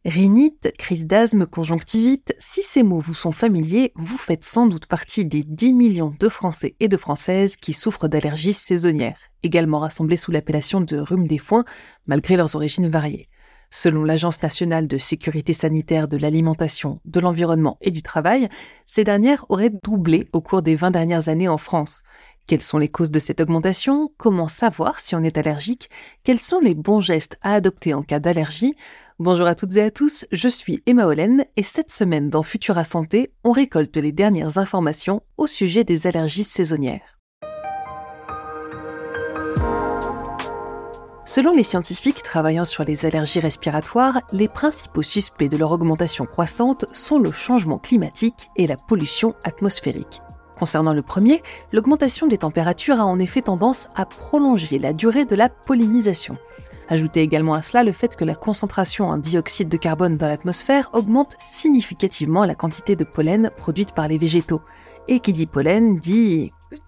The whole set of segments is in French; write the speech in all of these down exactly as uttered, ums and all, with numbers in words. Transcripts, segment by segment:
Rhinite, crise d'asthme, conjonctivite, si ces mots vous sont familiers, vous faites sans doute partie des dix millions de Français et de Françaises qui souffrent d'allergies saisonnières, également rassemblées sous l'appellation de rhume des foins, malgré leurs origines variées. Selon l'Agence nationale de sécurité sanitaire de l'alimentation, de l'environnement et du travail, ces dernières auraient doublé au cours des vingt dernières années en France. Quelles sont les causes de cette augmentation? Comment savoir si on est allergique? Quels sont les bons gestes à adopter en cas d'allergie? Bonjour à toutes et à tous, je suis Emma Hollen et cette semaine dans Futura Santé, on récolte les dernières informations au sujet des allergies saisonnières. Selon les scientifiques travaillant sur les allergies respiratoires, les principaux suspects de leur augmentation croissante sont le changement climatique et la pollution atmosphérique. Concernant le premier, l'augmentation des températures a en effet tendance à prolonger la durée de la pollinisation. Ajoutez également à cela le fait que la concentration en dioxyde de carbone dans l'atmosphère augmente significativement la quantité de pollen produite par les végétaux. Et qui dit pollen dit...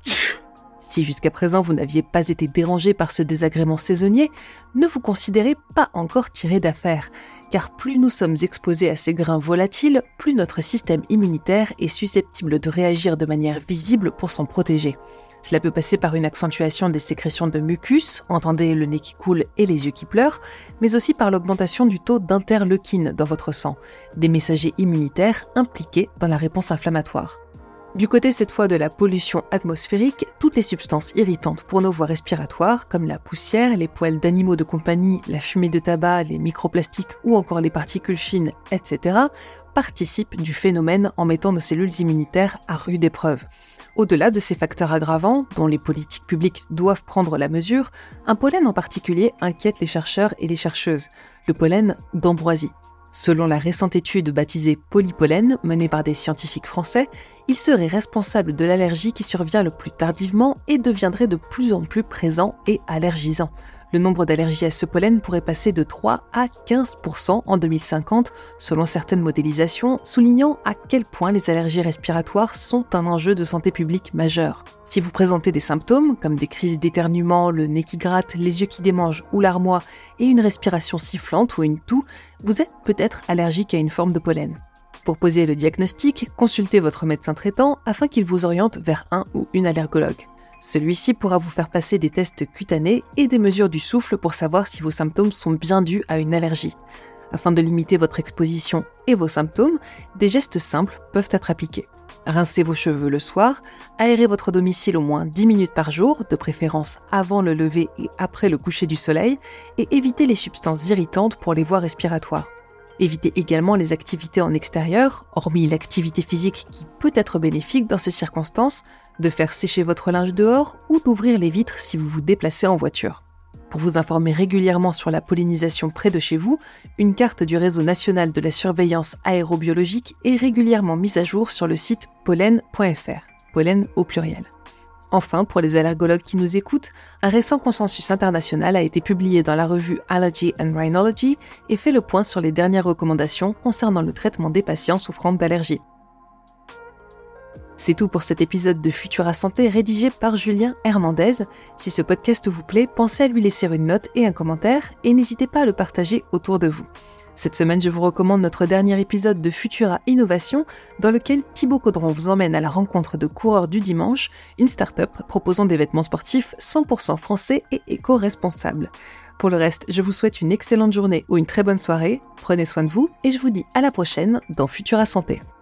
Si jusqu'à présent vous n'aviez pas été dérangé par ce désagrément saisonnier, ne vous considérez pas encore tiré d'affaire, car plus nous sommes exposés à ces grains volatiles, plus notre système immunitaire est susceptible de réagir de manière visible pour s'en protéger. Cela peut passer par une accentuation des sécrétions de mucus, entendez le nez qui coule et les yeux qui pleurent, mais aussi par l'augmentation du taux d'interleukine dans votre sang, des messagers immunitaires impliqués dans la réponse inflammatoire. Du côté cette fois de la pollution atmosphérique, toutes les substances irritantes pour nos voies respiratoires, comme la poussière, les poils d'animaux de compagnie, la fumée de tabac, les microplastiques ou encore les particules fines, et cetera, participent du phénomène en mettant nos cellules immunitaires à rude épreuve. Au-delà de ces facteurs aggravants, dont les politiques publiques doivent prendre la mesure, un pollen en particulier inquiète les chercheurs et les chercheuses, le pollen d'ambroisie. Selon la récente étude baptisée Polypollen, menée par des scientifiques français, il serait responsable de l'allergie qui survient le plus tardivement et deviendrait de plus en plus présent et allergisant. Le nombre d'allergies à ce pollen pourrait passer de trois à quinze pour cent en deux mille cinquante, selon certaines modélisations, soulignant à quel point les allergies respiratoires sont un enjeu de santé publique majeur. Si vous présentez des symptômes, comme des crises d'éternuement, le nez qui gratte, les yeux qui démangent ou l'armoie, et une respiration sifflante ou une toux, vous êtes peut-être allergique à une forme de pollen. Pour poser le diagnostic, consultez votre médecin traitant afin qu'il vous oriente vers un ou une allergologue. Celui-ci pourra vous faire passer des tests cutanés et des mesures du souffle pour savoir si vos symptômes sont bien dus à une allergie. Afin de limiter votre exposition et vos symptômes, des gestes simples peuvent être appliqués. Rincez vos cheveux le soir, aérez votre domicile au moins dix minutes par jour, de préférence avant le lever et après le coucher du soleil, et évitez les substances irritantes pour les voies respiratoires. Évitez également les activités en extérieur, hormis l'activité physique qui peut être bénéfique dans ces circonstances, de faire sécher votre linge dehors ou d'ouvrir les vitres si vous vous déplacez en voiture. Pour vous informer régulièrement sur la pollinisation près de chez vous, une carte du réseau national de la surveillance aérobiologique est régulièrement mise à jour sur le site pollen point f r, pollen au pluriel. Enfin, pour les allergologues qui nous écoutent, un récent consensus international a été publié dans la revue Allergy and Rhinology et fait le point sur les dernières recommandations concernant le traitement des patients souffrant d'allergies. C'est tout pour cet épisode de Futura Santé rédigé par Julien Hernandez. Si ce podcast vous plaît, pensez à lui laisser une note et un commentaire et n'hésitez pas à le partager autour de vous. Cette semaine, je vous recommande notre dernier épisode de Futura Innovation dans lequel Thibaut Caudron vous emmène à la rencontre de Coureurs du Dimanche, une start-up proposant des vêtements sportifs cent pour cent français et éco-responsables. Pour le reste, je vous souhaite une excellente journée ou une très bonne soirée, prenez soin de vous et je vous dis à la prochaine dans Futura Santé.